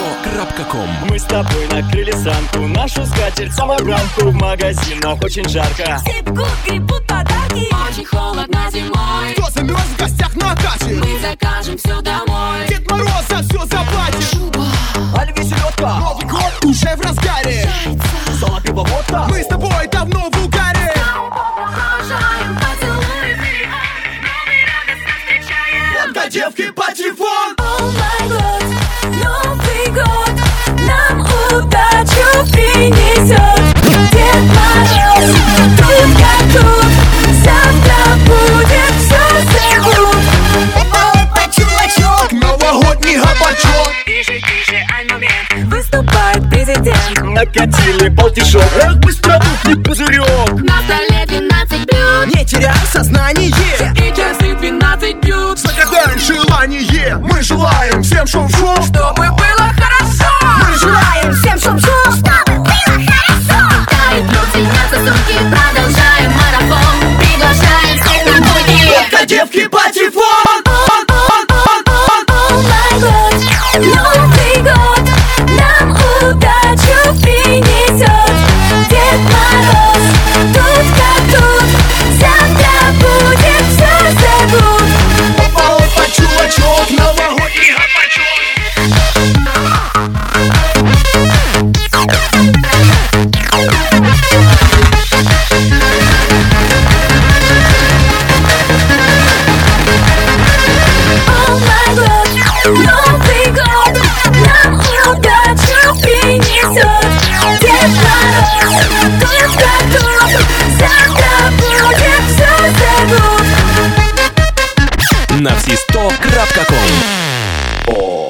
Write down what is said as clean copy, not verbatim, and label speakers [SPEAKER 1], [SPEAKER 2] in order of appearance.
[SPEAKER 1] 100.com.
[SPEAKER 2] Мы с тобой накрыли санку, нашу скатерть самобранку. В магазинах очень жарко,
[SPEAKER 3] все бегут, гребут подарки.
[SPEAKER 4] Очень холодно зимой,
[SPEAKER 5] кто замерз в гостях на даче?
[SPEAKER 4] мы закажем все домой.
[SPEAKER 5] Дед Мороз за все заплатит.
[SPEAKER 4] Шуба,
[SPEAKER 2] оливье, селедка,
[SPEAKER 5] Новый год уже в разгаре.
[SPEAKER 2] соло, пиво, водка.
[SPEAKER 5] Мы с тобой давно в угаре.
[SPEAKER 4] провожаем поцелуями, новый радостно встречаем.
[SPEAKER 5] Водка, девки, патефон.
[SPEAKER 3] О май год, Новый год нам удачу принесет. Дед Мороз, тут как тут, завтра будет все забудь. Опа, чувачок,
[SPEAKER 5] Новогодний гопачок.
[SPEAKER 4] Тише, тише, ай момент,
[SPEAKER 3] выступает президент.
[SPEAKER 2] Накатили полтишок, эх, быстро тухнет пузырек.
[SPEAKER 4] на столе 12 блюд,
[SPEAKER 5] Не теряй сознание.
[SPEAKER 4] и часы 12 бьют.
[SPEAKER 5] Загадай желание. Мы желаем всем шоу-шоу.
[SPEAKER 4] Чтобы было хорошо,
[SPEAKER 5] Мы желаем всем шоу-шоу.
[SPEAKER 3] Чтобы было хорошо.
[SPEAKER 4] тает лед, сменятся сумки, продолжаем марафон. Приглашаем всех на будни.
[SPEAKER 5] Водка, девки, патефон.
[SPEAKER 3] О май год, Новый год нам удачу принесет. Дед Мороз, тут как тут, завтра будет все забудь.
[SPEAKER 5] Опа, чувачок, новогодний гопачок.
[SPEAKER 3] О май год, Новый год нам удачу принесет. Дед Мороз, тут как тут, завтра будет все забудь.
[SPEAKER 1] На все 100.com.